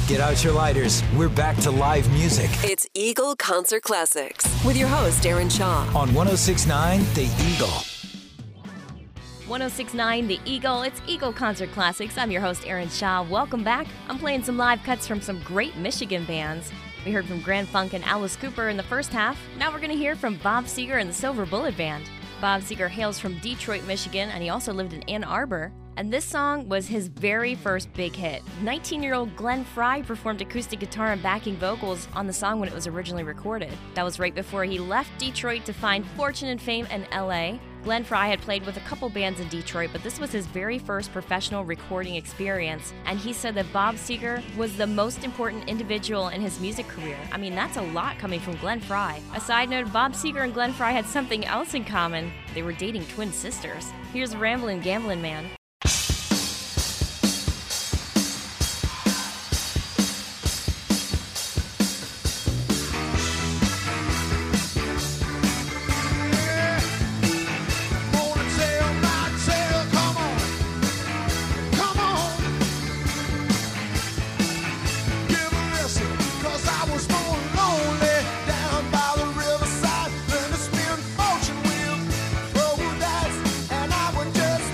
Get out your lighters. We're back to live music. It's Eagle Concert Classics with your host, Aaron Shaw. On 106.9 The Eagle. 106.9 The Eagle. It's Eagle Concert Classics. I'm your host, Aaron Shaw. Welcome back. I'm playing some live cuts from some great Michigan bands. We heard from Grand Funk and Alice Cooper in the first half. Now we're going to hear from Bob Seger and the Silver Bullet Band. Bob Seger hails from Detroit, Michigan, and he also lived in Ann Arbor. And this song was his very first big hit. 19-year-old Glenn Frey performed acoustic guitar and backing vocals on the song when it was originally recorded. That was right before he left Detroit to find fortune and fame in LA. Glenn Frey had played with a couple bands in Detroit, but this was his very first professional recording experience, and he said that Bob Seger was the most important individual in his music career. I mean, that's a lot coming from Glenn Frey. A side note, Bob Seger and Glenn Frey had something else in common. They were dating twin sisters. Here's Ramblin' Gamblin' Man. And I would just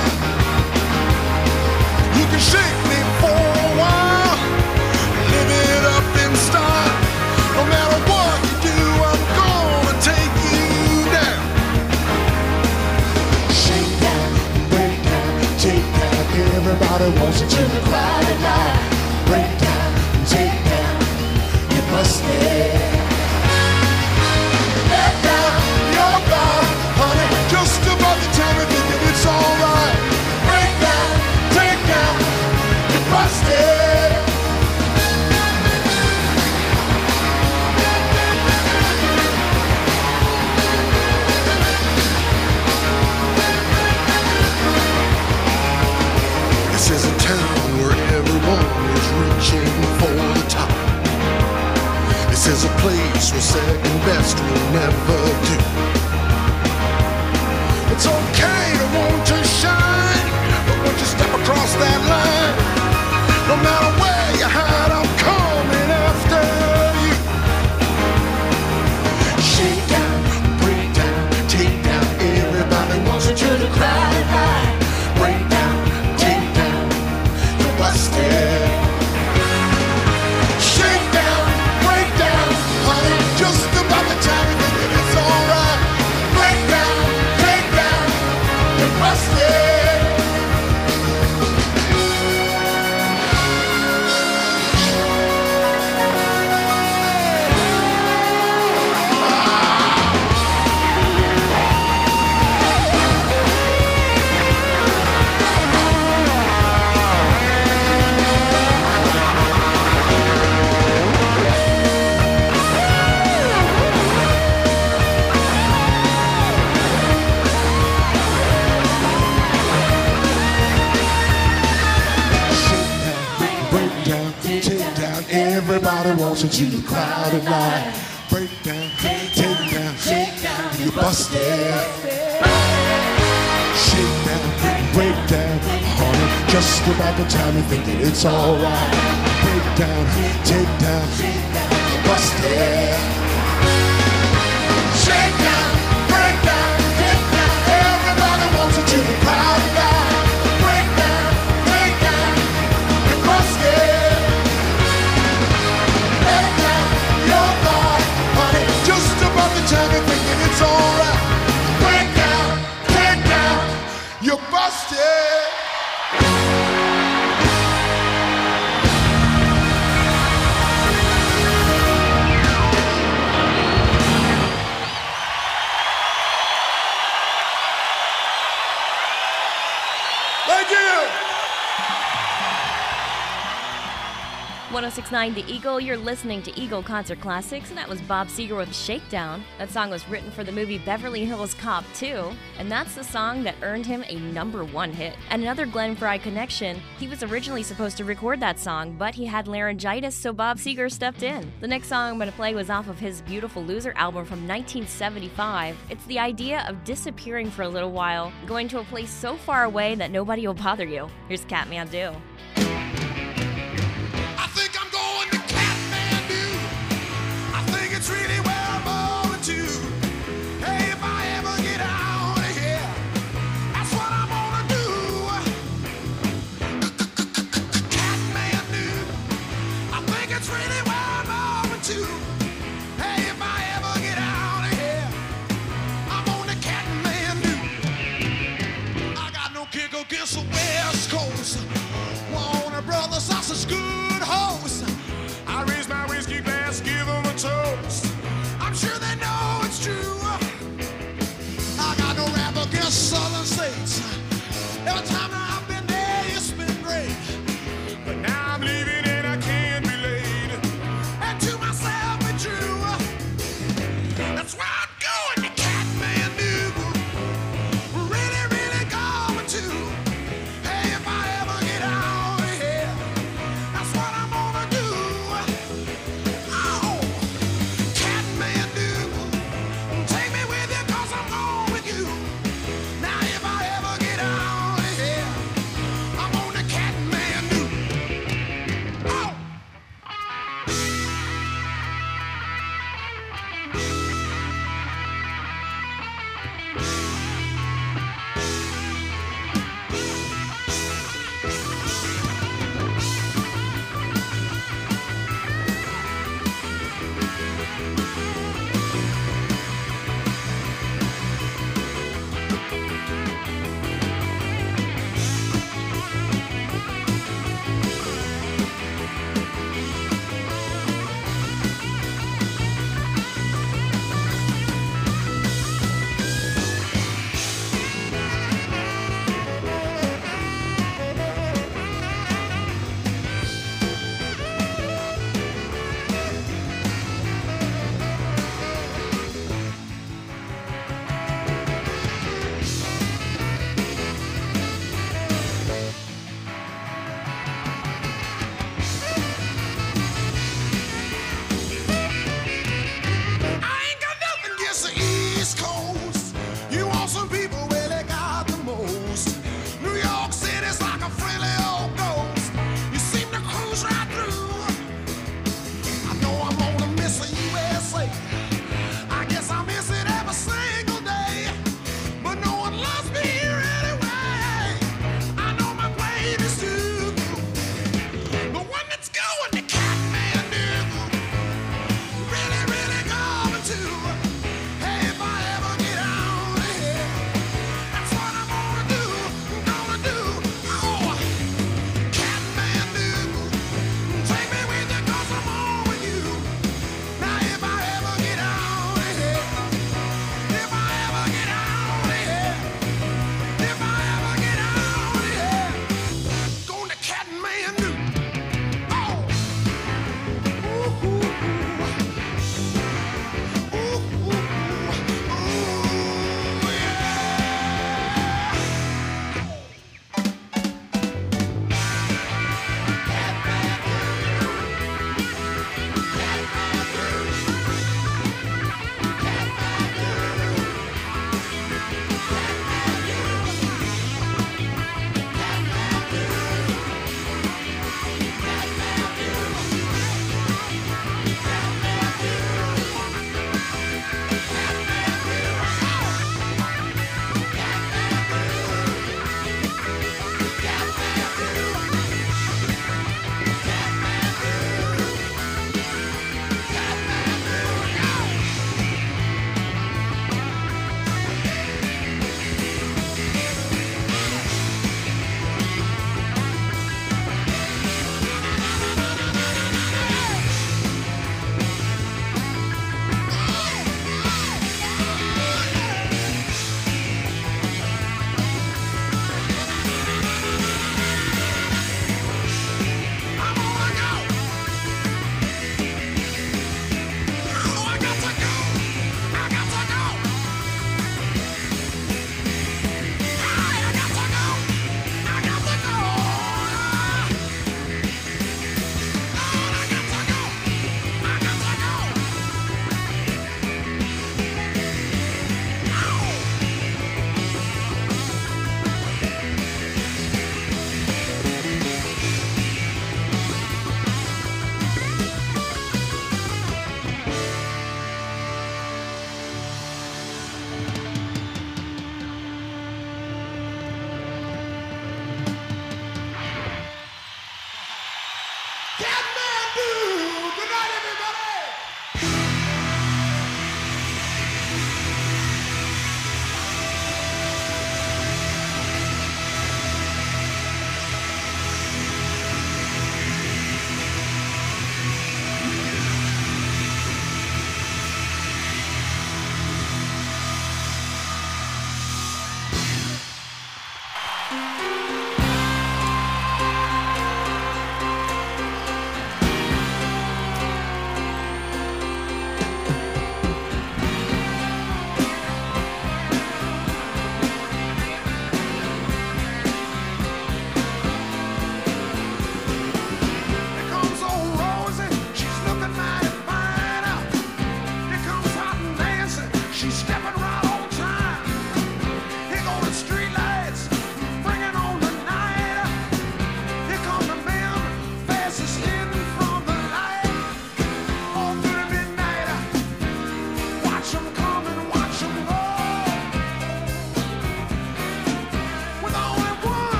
shake me for a while, living second best will never do. It's okay to want to shine, but once you step across that line, no matter where you hide, I'm coming after you. Shake down, break down, take down. Everybody wants you to cry high. Break down, take down, you're busted. Shake down, break down, honey, just about the time you think that it's alright. Break down, take down, you're busted. Everybody wants it to the crowd at night. Break down, take down, you busted. Shake down, break down, honey, just about the time you think that it's alright. Break down, take down, you busted. Shake down, break down, take down. Everybody wants it to the crowd at night. Break down, take down, you busted. Just about the time you're thinking it's alright. Break down, take down, you're busted. Thank you. 1069 The Eagle, you're listening to Eagle Concert Classics, and that was Bob Seger with Shakedown. That song was written for the movie Beverly Hills Cop 2, and that's the song that earned him a #1 hit. And another Glenn Frey connection, he was originally supposed to record that song, but he had laryngitis, so Bob Seger stepped in. The next song I'm going to play was off of his Beautiful Loser album from 1975. It's the idea of disappearing for a little while, going to a place so far away that nobody will bother you. Here's Kathmandu. It's really where I'm going to. Hey, if I ever get out of here, that's what I'm gonna do. Kathmandu, I think it's really where I'm going to. Hey, if I ever get out of here, I'm on the Kathmandu. I got no kick against the West Coast. Warner Brothers, sausage good host. I raise my whiskey glass, give them a toast. I'm sure they know it's true. I got no rap against southern states. Every time I've been there, it's been great. But now I'm leaving and I can't be late. And to myself be true. That's why I'm going to Kathmandu. Really, really going to. Hey, if I ever get out of here, that's what I'm gonna do. Oh, Kathmandu, take me with you 'cause I'm going with you. Now if I ever get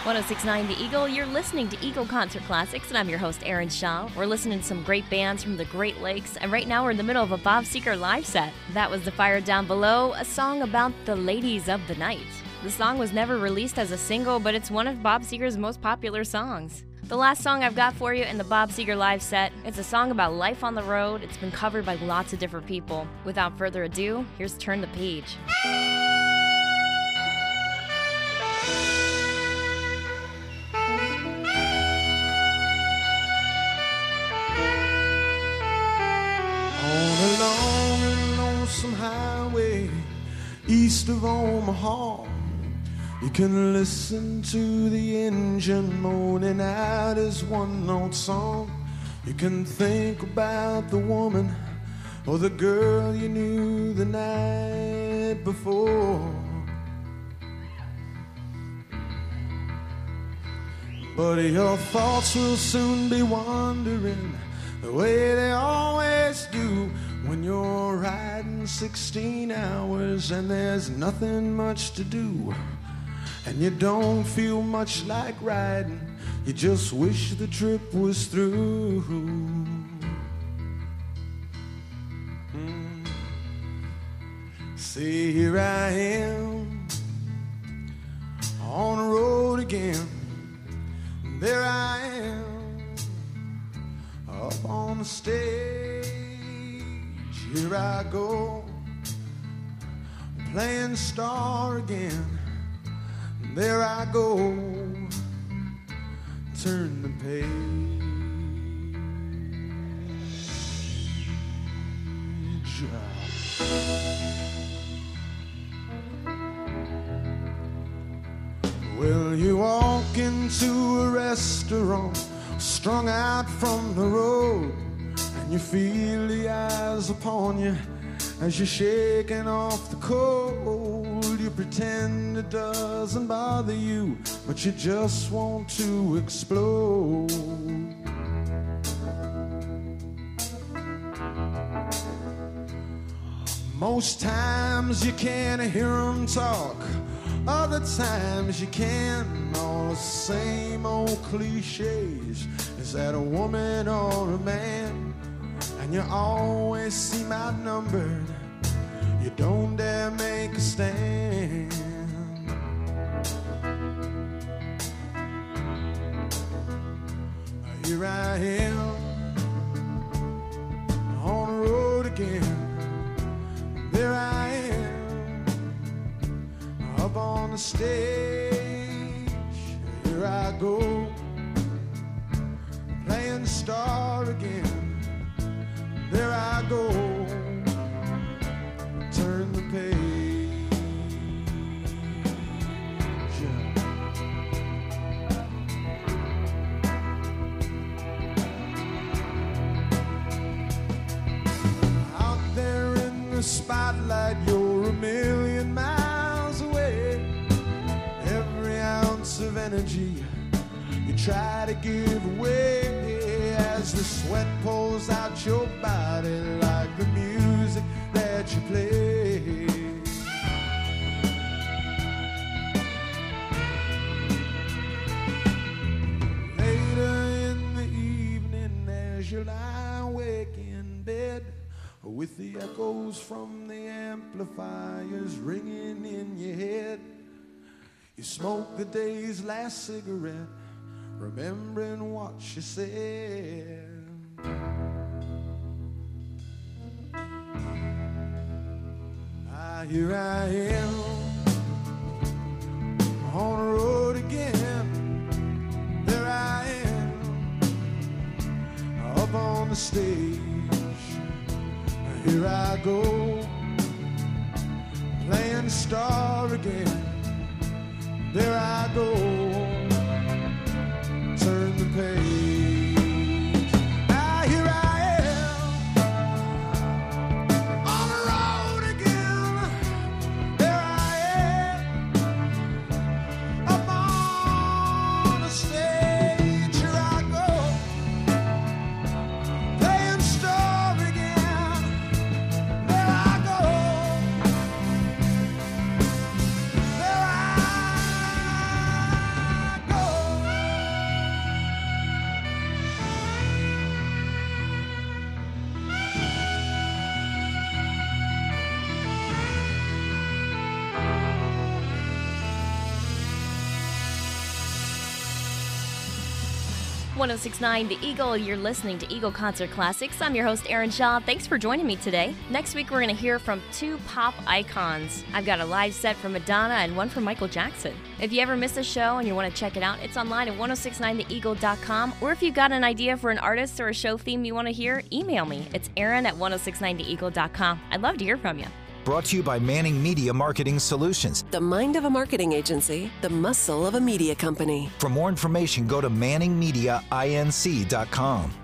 106.9 The Eagle, you're listening to Eagle Concert Classics, and I'm your host, Erin Shaw. We're listening to some great bands from the Great Lakes, and right now we're in the middle of a Bob Seger live set. That was The Fire Down Below, a song about the ladies of the night. The song was never released as a single, but it's one of Bob Seger's most popular songs. The last song I've got for you in the Bob Seger live set, it's a song about life on the road. It's been covered by lots of different people. Without further ado, here's Turn the Page. On a long and lonesome highway east of Omaha, you can listen to the engine moaning out his one-note song. You can think about the woman or the girl you knew the night before. But your thoughts will soon be wandering the way they always do when you're riding 16 hours and there's nothing much to do. And you don't feel much like riding, you just wish the trip was through. See, here I am on the road again. There I am up on the stage. Here I go playing star again. There I go, turn the page. Well, you walk into a restaurant, strung out from the road, and you feel the eyes upon you as you're shaking off the cold. You pretend it doesn't bother you, but you just want to explode. Most times you can't hear them talk, other times you can. All the same old cliches. Is that a woman or a man? And you always seem outnumbered. You don't dare make a stand. Here I am on the road again. There I am up on the stage. Here I go playing star again. There I go, turn the page. Out there in the spotlight, you're a million miles away. Every ounce of energy you try to give away as the sweat pours out your body like the music that you play. Later in the evening as you lie awake in bed with the echoes from the amplifiers ringing in your head, you smoke the day's last cigarette, remembering what she said. Here I am on the road again. There I am up on the stage. Here I go playing star again. There I go, turn the page. Here I am on the road again. There I am up on the stage. Here I go playing star again. There I go, there I go. 1069 The Eagle, you're listening to Eagle Concert Classics. I'm your host, Erin Shaw. Thanks for joining me today. Next week, we're going to hear from two pop icons. I've got a live set from Madonna and one from Michael Jackson. If you ever miss a show and you want to check it out, it's online at 1069theeagle.com. Or if you've got an idea for an artist or a show theme you want to hear, email me. It's Erin at 1069theeagle.com. I'd love to hear from you. Brought to you by Manning Media Marketing Solutions. The mind of a marketing agency, the muscle of a media company. For more information, go to manningmediainc.com.